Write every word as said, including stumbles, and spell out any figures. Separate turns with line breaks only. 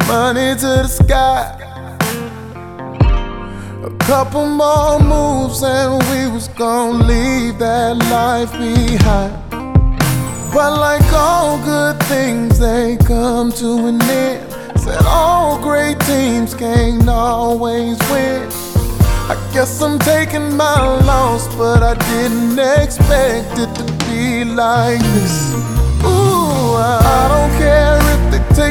money to the sky. A couple more moves and we was gonna leave that life behind. But like all good things, they come to an end. Said all great teams can't always win. I guess I'm taking my loss, but I didn't expect it to be like this. Ooh, I don't care if